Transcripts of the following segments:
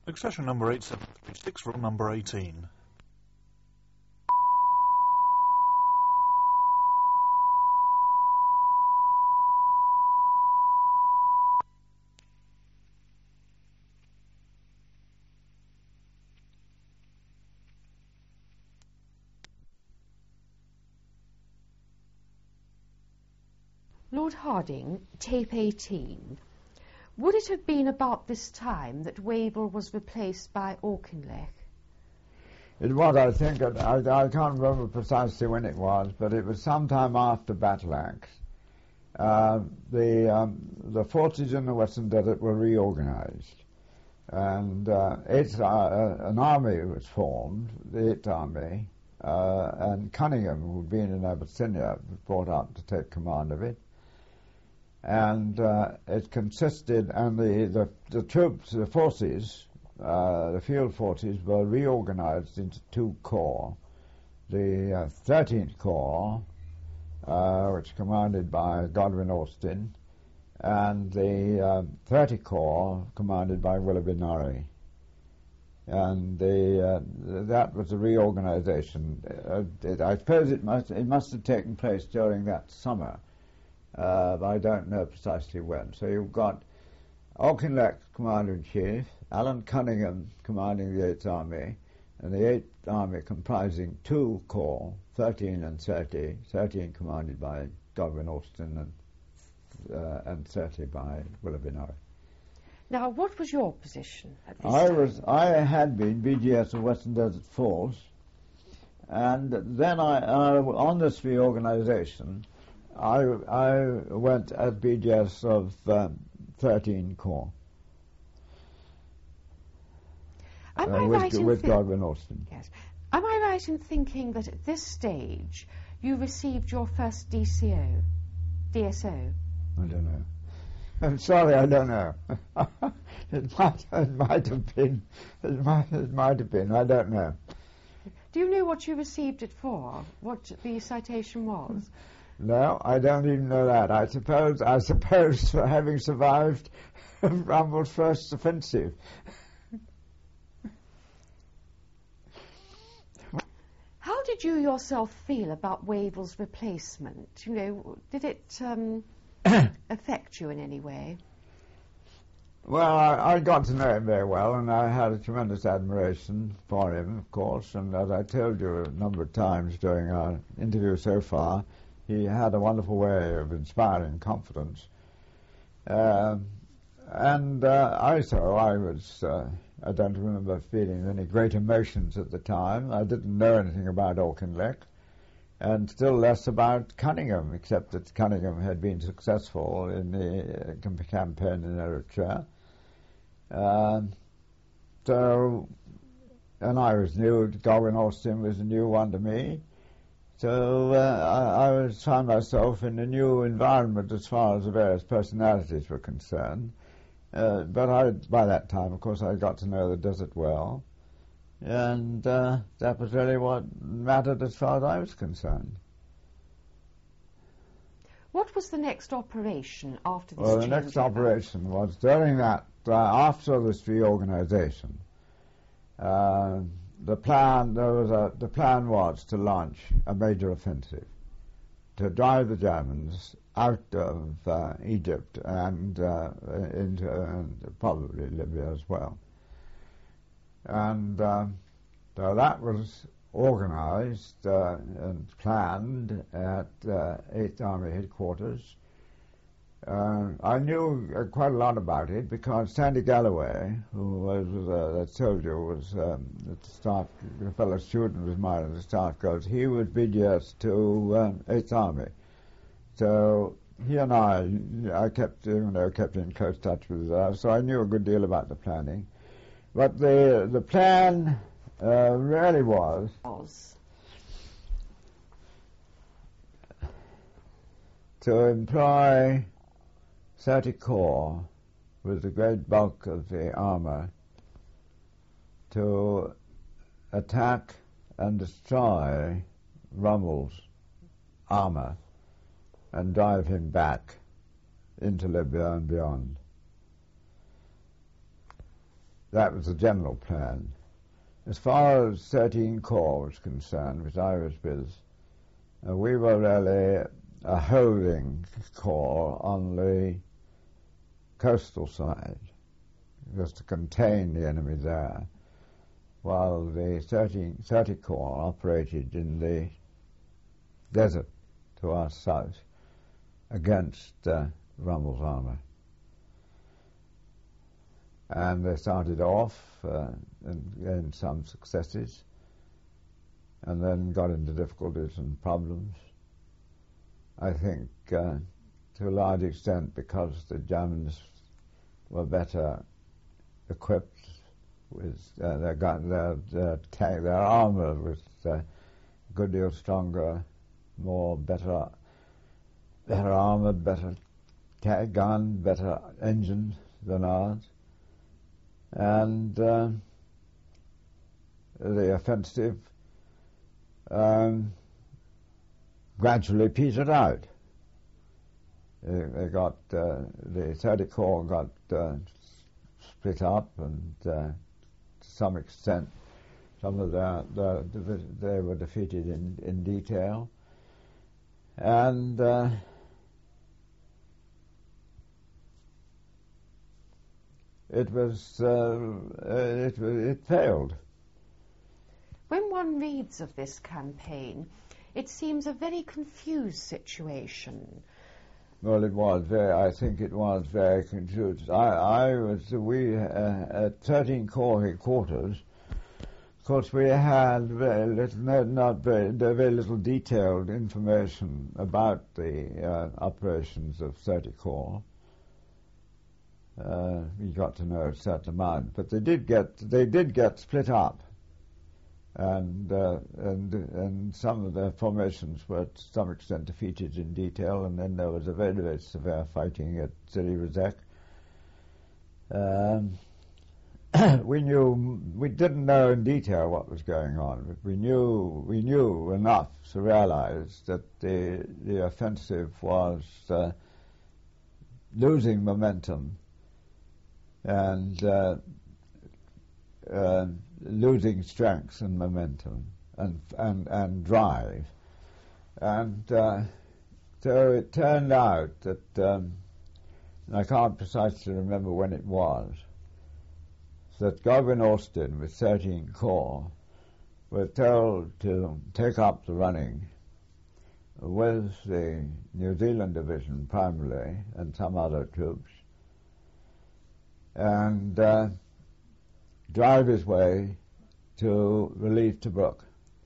Accession number 8736, roll number 18. Lord Harding, tape 18. Would it have been about this time that Wavell was replaced by Auchinleck? It was, I think. I can't remember precisely when it was, but it was sometime after Battle Axe. The forces in the Western Desert were reorganized, and an army was formed, the 8th Army, and Cunningham, who had been in Abyssinia, was brought up to take command of it. And it consisted, and the troops, the forces, the field forces were reorganized into 2 corps. The 13th Corps, which commanded by Godwin Austen, and the 30th Corps, commanded by Willoughby Norrie. And that was the reorganization. I suppose it must have taken place during that summer. But I don't know precisely when. So you've got Auchinleck, Commander-in-Chief, Alan Cunningham commanding the 8th Army, and the 8th Army comprising 2 corps, 13 and 30, 13 commanded by Godwin Austen and 30 by Willoughby Norrie. Now, what was your position at this time? I had been BGS of Western Desert Force, and then on this reorganization, I went as BGS of 13 Corps with Godwin Austen. Yes. Am I right in thinking that at this stage you received your first DSO? I don't know. I'm sorry, I don't know. It might have been. It might have been. I don't know. Do you know what you received it for? What the citation was? No, I don't even know that. I suppose for having survived Rumble's first offensive. How did you yourself feel about Wavell's replacement? You know, did it affect you in any way? Well, I got to know him very well, and I had a tremendous admiration for him, of course, and as I told you a number of times during our interview so far, he had a wonderful way of inspiring confidence. I don't remember feeling any great emotions at the time. I didn't know anything about Auchinleck, and still less about Cunningham, except that Cunningham had been successful in the campaign in Eritrea. And I was new, Godwin Austen was a new one to me. So I found myself in a new environment as far as the various personalities were concerned. But by that time, of course, I got to know the desert well. And that was really what mattered as far as I was concerned. What was the next operation after this? Well, the next operation was during that, after this reorganization. The plan was to launch a major offensive to drive the Germans out of Egypt and into probably Libya as well. And so that was organized and planned at 8th Army headquarters. I knew quite a lot about it because Sandy Galloway, who was that soldier, was at the staff, a fellow student was mine at the staff course. He was BGS to 8th Army. So he and I kept in close touch with us, so I knew a good deal about the planning. But the plan really was to employ 30 Corps with the great bulk of the armour to attack and destroy Rommel's armour and drive him back into Libya and beyond. that was the general plan. As far as 13 Corps was concerned, which I was with, we were really a holding corps on the coastal side, just to contain the enemy there, while the 30 Corps operated in the desert to our south against Rommel's army. And they started off and gained some successes, and then got into difficulties and problems. I think to a large extent because the Germans were better equipped with their armour was a good deal stronger, better armoured, better gun, better engines than ours. And the offensive gradually petered out. They got the 30 Corps got split up, and to some extent, some of they were defeated in detail, and it failed. When one reads of this campaign, it seems a very confused situation. Well, it was I think it was very confused. We at 13 Corps headquarters. Of course, we had very little detailed information about the operations of 30 Corps. We got to know a certain amount, but they did get split up, and some of their formations were to some extent defeated in detail, and then there was a very, very severe fighting at Sidi Rezek. We didn't know in detail what was going on, but we knew enough to realize that the offensive was losing momentum and losing strength and momentum and drive. And so it turned out that, and I can't precisely remember when it was, that Godwin Austen with 13 Corps were told to take up the running with the New Zealand Division primarily and some other troops, and drive his way to relieve Tobruk.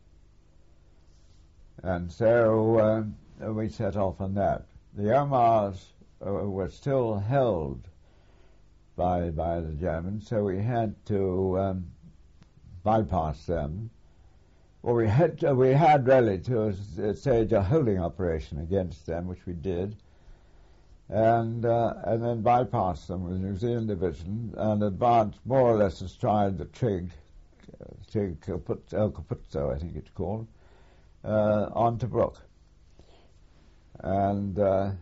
And so we set off on that. The Omars were still held by the Germans, so we had to bypass them. Well, we had really to stage a holding operation against them, which we did, and then bypass them with the New Zealand Division and advance more or less astride the Trig El Capuzzo, I think it's called, on Tobruk. And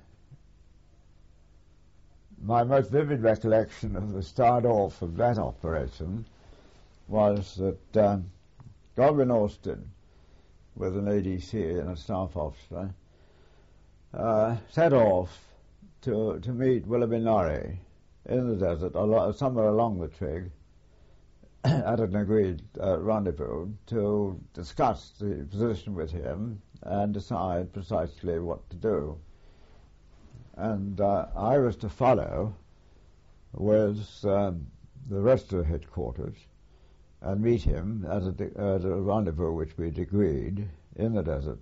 my most vivid recollection of the start off of that operation was that Godwin Austen, with an ADC and a staff officer, set off to meet Willoughby Norrie in the desert, somewhere along the Trig, at an agreed rendezvous to discuss the position with him and decide precisely what to do. And I was to follow with the rest of the headquarters and meet him at a rendezvous which we'd agreed in the desert,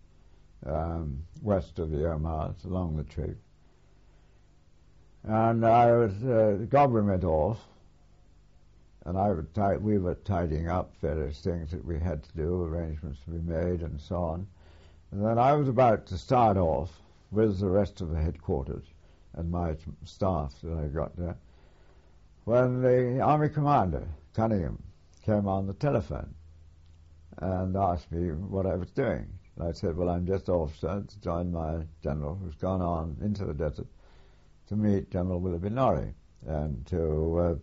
west of the Omars, along the Trig. And Godwin went off, and we were tidying up various things that we had to do, arrangements to be made, and so on. And then I was about to start off with the rest of the headquarters and my staff that I got there, when the Army Commander, Cunningham, came on the telephone and asked me what I was doing. And I said, well, I'm just off, sir, to join my general, who's gone on into the desert to meet General Willoughby Norrie and to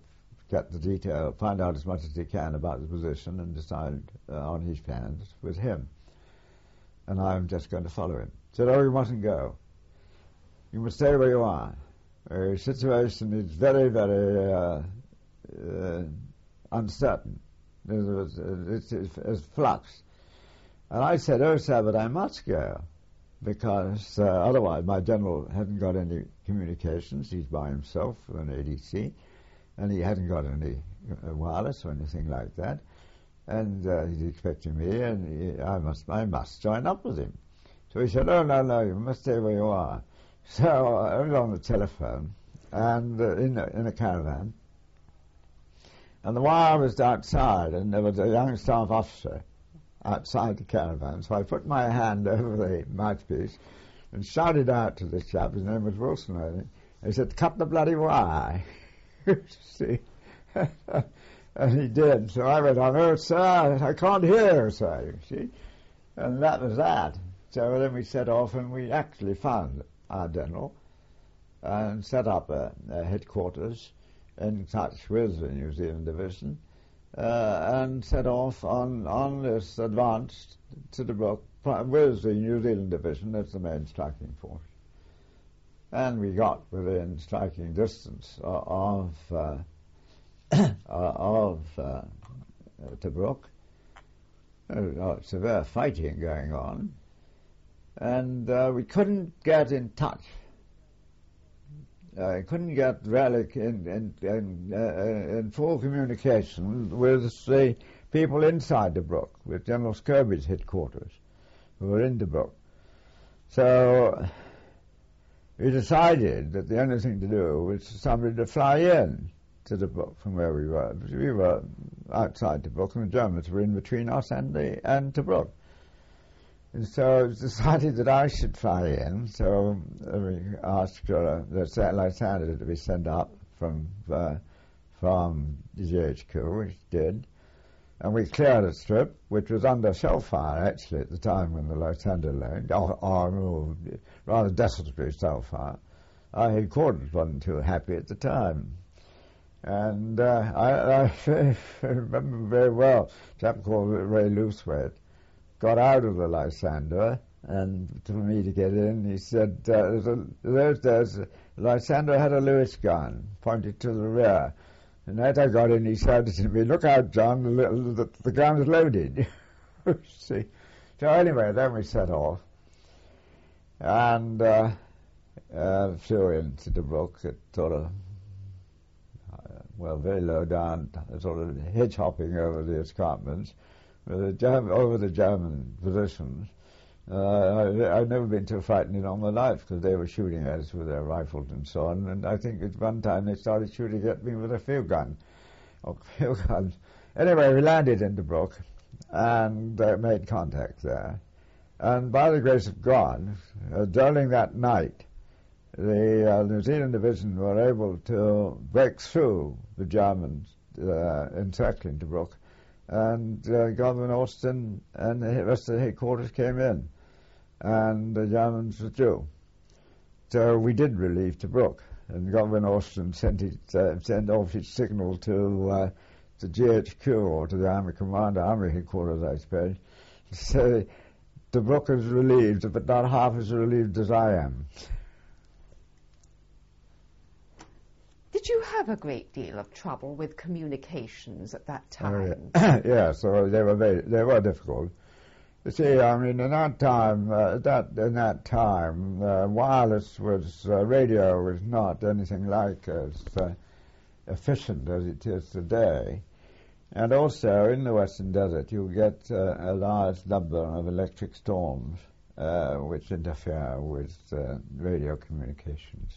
get the detail, find out as much as he can about the position and decide on his plans with him. And I'm just going to follow him. He said, "Oh, you mustn't go. You must stay where you are. The situation is very, very uncertain. It's flux." And I said, "Oh, sir, but I must go, because otherwise my general hadn't got any communications. He's by himself with an ADC, and he hadn't got any wireless or anything like that. And he's expecting me, and I must join up with him." So he said, "Oh, no, you must stay where you are." So I was on the telephone, and in a caravan, and the wire was outside, and there was a young staff officer outside the caravan. So I put my hand over the mouthpiece and shouted out to this chap, his name was Wilson, I think. He said, "Cut the bloody wire." See? And he did. So I went on, "Oh, sir, I can't hear, sir," you see. And that was that. So then we set off, and we actually found our general and set up a headquarters in touch with the New Zealand Division, and set off on this advance to the Brook with the New Zealand Division as the main striking force. And we got within striking distance of Tobruk. Severe fighting going on, and we couldn't get in touch. Couldn't get really in full communication with the people inside Tobruk, with General Scurby's headquarters, who were in Tobruk. So we decided that the only thing to do was for somebody to fly in to Tobruk from where we were. We were outside Tobruk, and the Germans were in between us and Tobruk. And so it was decided that I should fly in. So we asked the Lysander to be sent up from the GHQ, which did. And we cleared a strip, which was under shell fire, actually, at the time when the Lysander landed, or rather desultory shell fire. Our headquarters wasn't too happy at the time. And I remember very well, a chap called Ray Looseweight got out of the Lysander, and for me to get in, he said, those days, Lysander had a Lewis gun pointed to the rear. And as I got in, he shouted to me, "Look out, John, the gun's loaded." See? So anyway, then we set off, and flew into Tobruk at sort of, very low down, sort of hedge-hopping over the escarpments, over the German positions. I'd never been too frightened in all my life, because they were shooting at us with their rifles and so on, and I think at one time they started shooting at me with a field gun. Anyway, we landed in Tobruk and made contact there. And by the grace of God, during that night, the New Zealand Division were able to break through the Germans encircling Tobruk, and Governor Austin and the rest of the headquarters came in, and the Germans withdrew. So we did relieve Tobruk, and Governor Austin sent off his signal to GHQ, or to the Army Commander, Army Headquarters, I suppose, to say Tobruk is relieved, but not half as relieved as I am. Did you have a great deal of trouble with communications at that time? Yeah, so they were difficult. You see, I mean, in that time, wireless radio was not anything like as efficient as it is today. And also, in the Western Desert, you get a large number of electric storms which interfere with radio communications.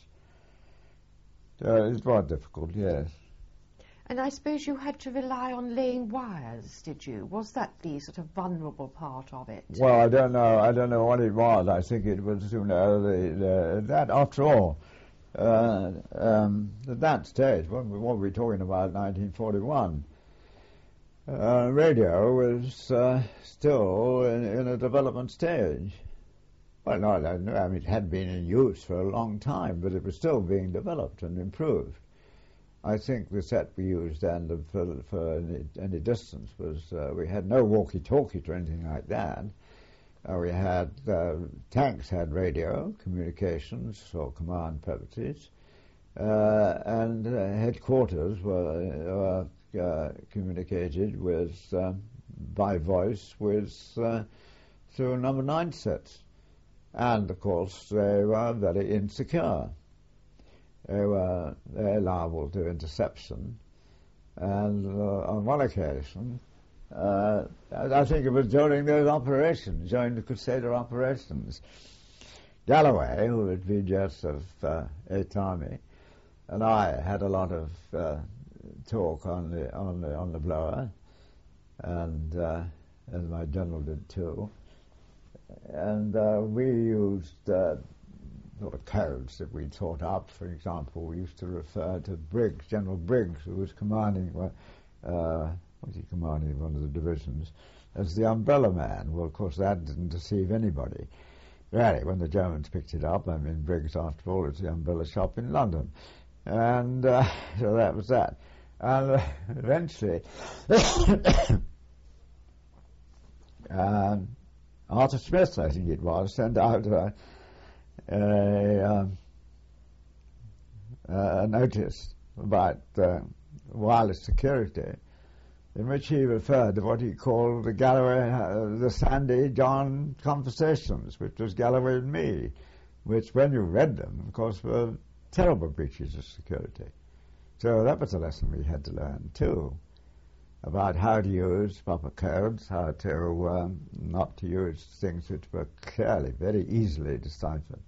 It was difficult, yes. And I suppose you had to rely on laying wires, did you? Was that the sort of vulnerable part of it? Well, I don't know what it was. I think it was, that after all, at that stage, what were we talking about, 1941? Radio was still in a development stage. Well, no, I mean, it had been in use for a long time, but it was still being developed and improved. I think the set we used then for any distance was we had no walkie-talkies or anything like that. We had tanks had radio communications for command purposes, and headquarters were communicated with by voice with through number 9 sets, and of course they were very insecure. They were liable to interception, and on one occasion, I think it was during those operations, during the Crusader operations, Galloway, who was VGS of 8th Army, and I had a lot of talk on the blower, and as my general did too, and we used sort of codes that we'd thought up. For example, we used to refer to Briggs, General Briggs, who was commanding one of the divisions, as the Umbrella Man. Well, of course, that didn't deceive anybody. Really, when the Germans picked it up, I mean, Briggs, after all, is the umbrella shop in London. And so that was that. And eventually, Arthur Smith, I think it was, sent out a notice about wireless security, in which he referred to what he called the Galloway, the Sandy John conversations, which was Galloway and me, which, when you read them, of course, were terrible breaches of security. So that was a lesson we had to learn too, about how to use proper codes, how to not to use things which were clearly very easily deciphered.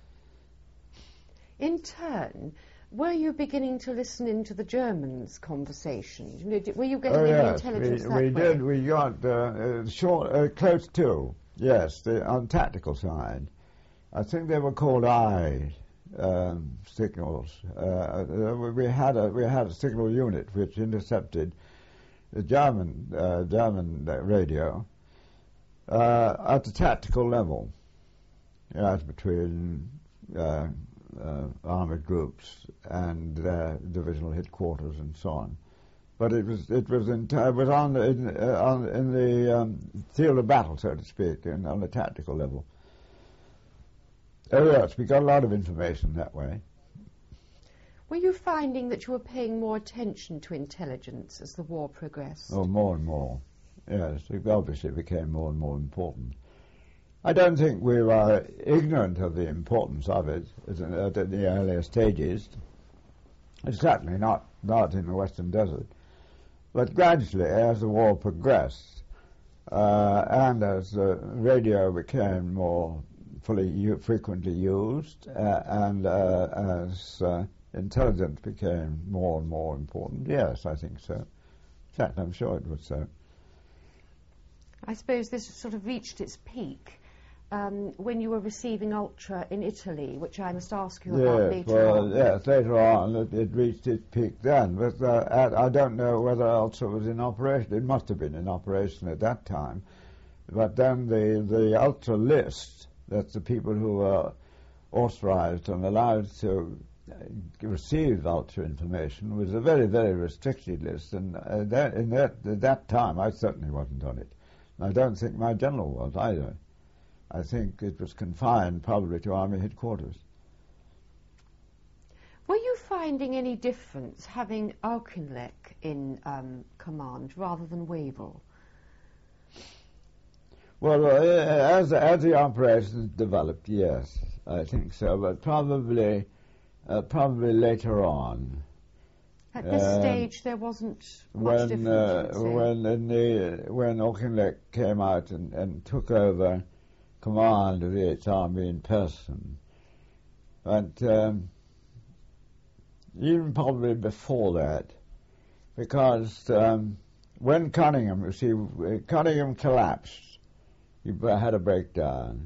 In turn, were you beginning to listen into the Germans' conversations? Were you getting any intelligence that way? We did. We got close to, yes, on tactical side. I think they were called signals. We had a signal unit which intercepted the German radio at the tactical level, between armored groups and divisional headquarters and so on. But it was in the field of battle, so to speak, on the tactical level. Oh yes, we got a lot of information that way. Were you finding that you were paying more attention to intelligence as the war progressed? Oh, more and more. Yes, it obviously became more and more important. I don't think we were ignorant of the importance of it at the earlier stages. It's certainly not in the Western Desert. But gradually, as the war progressed, and as the radio became more frequently used, and as intelligence became more and more important, yes, I think so. In fact, I'm sure it was so. I suppose this sort of reached its peak when you were receiving Ultra in Italy, which I must ask you about later on. Yes, later on it reached its peak then, but I don't know whether Ultra was in operation. It must have been in operation at that time. But then the Ultra list, that's the people who were authorized and allowed to receive Ultra information, was a very, very restricted list, and at that time I certainly wasn't on it. And I don't think my general was either. I think it was confined probably to Army headquarters. Were you finding any difference having Auchinleck in command rather than Wavell? Well, as the operations developed, yes, I think so, but probably later on. At this stage, there wasn't much difference. When Auchinleck came out and took over command of the 8th Army in person, but even probably before that, because when Cunningham collapsed, he had a breakdown.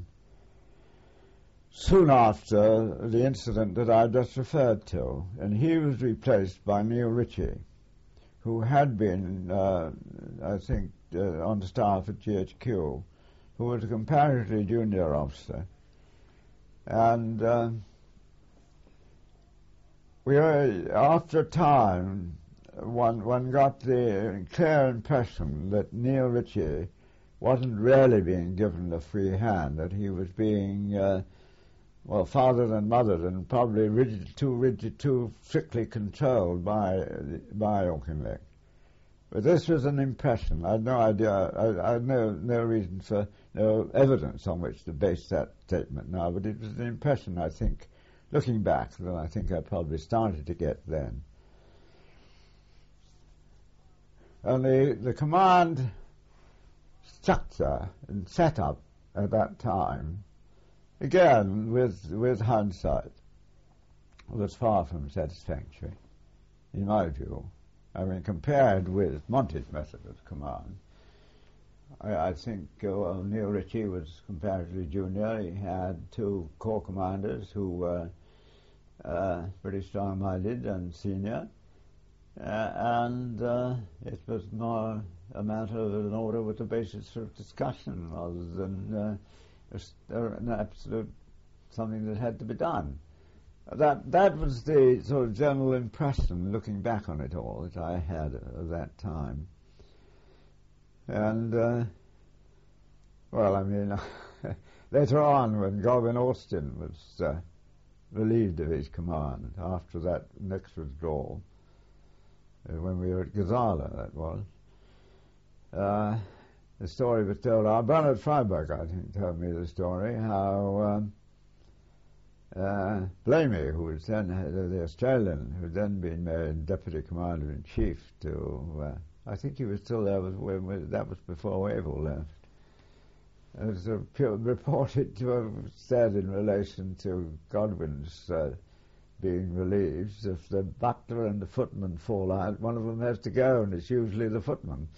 Soon after the incident that I just referred to, and he was replaced by Neil Ritchie, who had been, I think, on staff at GHQ, who was a comparatively junior officer. And after a time, one got the clear impression that Neil Ritchie wasn't really being given a free hand, that he was being, fathered and mothered and probably too strictly controlled by Auchinleck. But this was an impression. I had no idea, I had no reason for, no evidence on which to base that statement now, but it was an impression, I think, looking back, that I think I probably started to get then. And the command structure and setup at that time, again, with hindsight, was far from satisfactory, in my view. I mean, compared with Monty's method of command, I think Neil Ritchie was comparatively junior. He had two corps commanders who were pretty strong-minded and senior, and it was more a matter of an order with a basis for discussion rather than an absolute something that had to be done. That was the sort of general impression, looking back on it all, that I had at that time. And, later on, when Godwin Austen was relieved of his command, after that next withdrawal, when we were at Gazala, that was, the story was told. Bernard Freiberg, I think, told me the story, how Blamey, who was then the Australian, who had then been made Deputy Commander-in-Chief to, I think he was still there, that was before Wavell left. It was reported to have said in relation to Godwin's being relieved, if the butler and the footman fall out, one of them has to go, and it's usually the footman.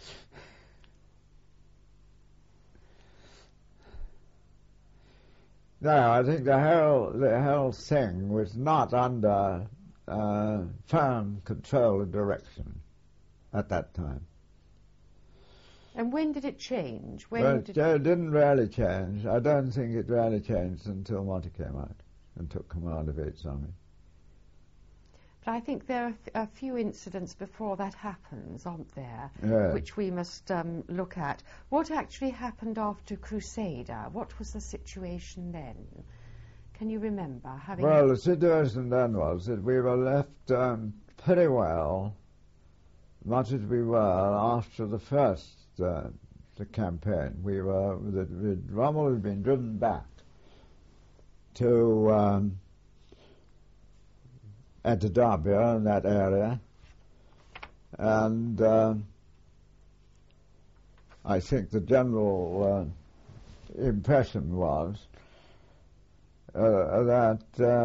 No, I think the whole thing was not under firm control and direction at that time. And when did it change? It didn't really change. I don't think it really changed until Monty came out and took command of Eighth Army. But I think there are a few incidents before that happens, aren't there? Yeah. Which we must look at. What actually happened after Crusader? What was the situation then? Can you remember? Well, the situation then was that we were left pretty well, much as we were after the first the campaign. Rommel had been driven back to Antidabia in that area, and I think the general impression was that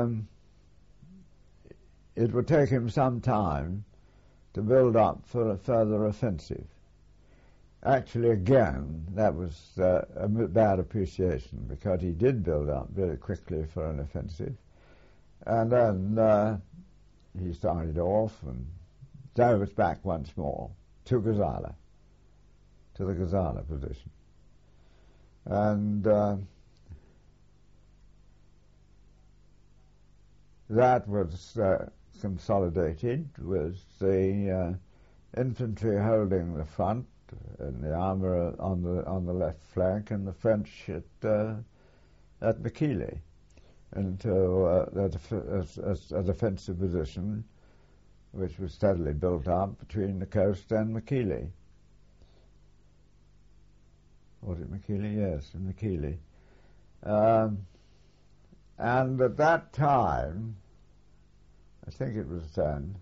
it would take him some time to build up for a further offensive. Actually, again, that was a bad appreciation, because he did build up very quickly for an offensive, and then he started off and drove us back once more to Gazala, to the Gazala position. And that was consolidated with the infantry holding the front and the armour on the left flank, and the French at Mekili into a defensive position which was steadily built up between the coast and Mekili. Was it Mekili? Yes, in Mekili. And at that time, I think it was then,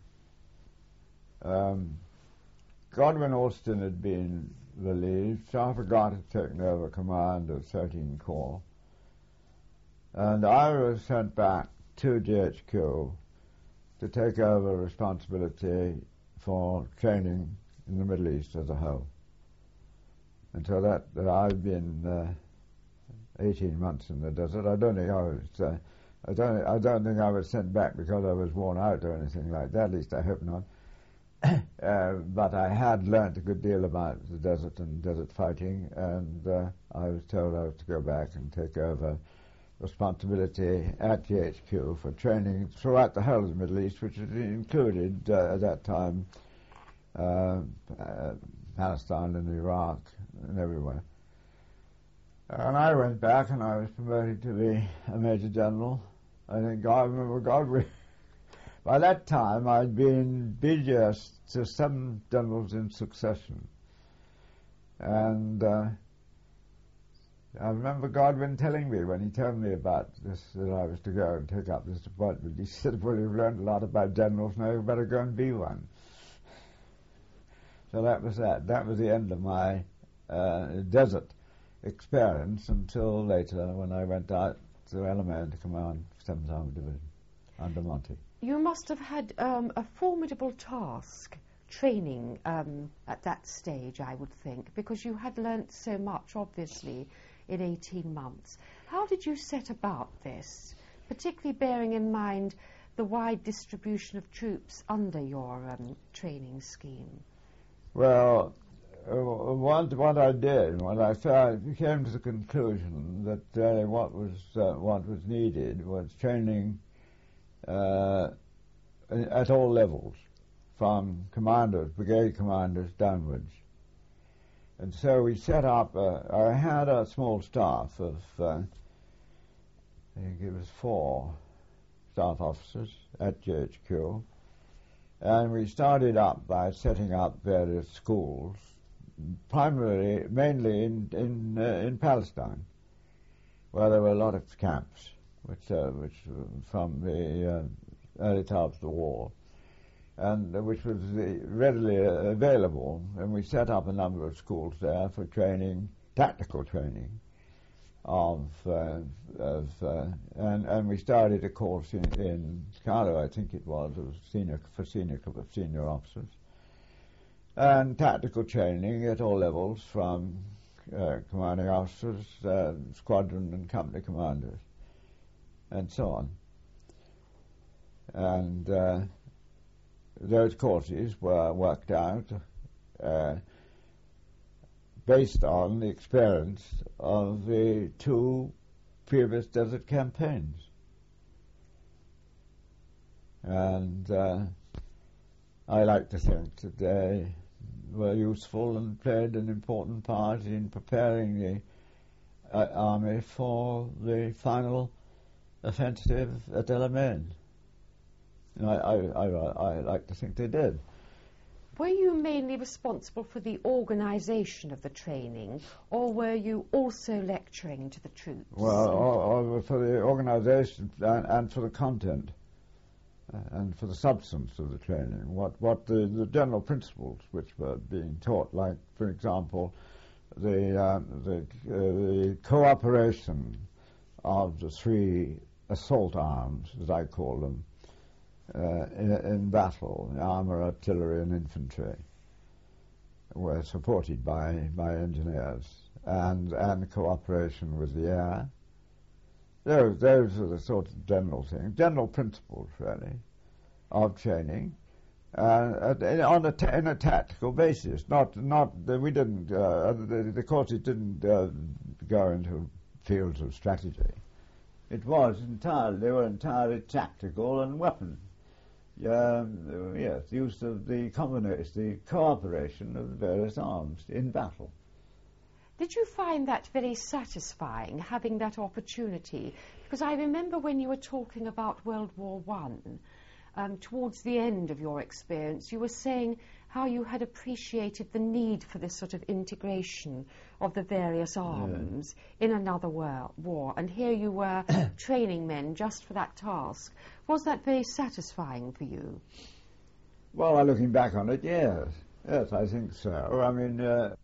Godwin Austen had been relieved. Trafalgar had taken over command of 13 Corps, and I was sent back to GHQ to take over responsibility for training in the Middle East as a whole. And so that I've been 18 months in the desert. I don't think I was sent back because I was worn out or anything like that. At least I hope not. But I had learnt a good deal about the desert and desert fighting, and I was told I was to go back and take over responsibility at GHQ for training throughout the whole of the Middle East, which included at that time Palestine and Iraq and everywhere. And I went back and I was promoted to be a Major General. I remember by that time I'd been BGS to 7 generals in succession. And I remember Godwin telling me, when he told me about this, that I was to go and take up this appointment, he said, well, you've learned a lot about generals, now you better go and be one. So that was that. That was the end of my desert experience until later when I went out to LMA to command 7th Army Division under Monty. You must have had a formidable task training at that stage, I would think, because you had learnt so much, obviously, in 18 months. How did you set about this, particularly bearing in mind the wide distribution of troops under your training scheme? Well, what I did, when I came to the conclusion that what was needed was training at all levels, from commanders, brigade commanders downwards. And so we set up, I had a small staff of, I think it was 4 staff officers at GHQ, and we started up by setting up various schools, mainly in Palestine, where there were a lot of camps, which from the early times of the war, and which was readily available. And we set up a number of schools there for training, tactical training, and we started a course in Cairo, I think it was senior officers, and tactical training at all levels, from commanding officers, squadron and company commanders, and so on. And those courses were worked out based on the experience of the 2 previous desert campaigns. And I like to think that they were useful and played an important part in preparing the army for the final offensive at El Alamein. And I like to think they did. Were you mainly responsible for the organisation of the training, or were you also lecturing to the troops? Well, for the organisation and for the content and for the substance of the training. What the general principles which were being taught, like, for example, the cooperation of the 3 assault arms, as I call them, in battle, armour, artillery and infantry, were supported by engineers, and cooperation with the air. Those are the sort of general things, general principles, really, of training, in a tactical basis. We didn't. The courses didn't go into fields of strategy. They were entirely tactical and weapon. Yes, the use of the cooperation of the various arms in battle. Did you find that very satisfying, having that opportunity? Because I remember when you were talking about World War I, towards the end of your experience, you were saying how you had appreciated the need for this sort of integration of the various arms in another war. And here you were training men just for that task. Was that very satisfying for you? Well, looking back on it, yes. Yes, I think so. I mean,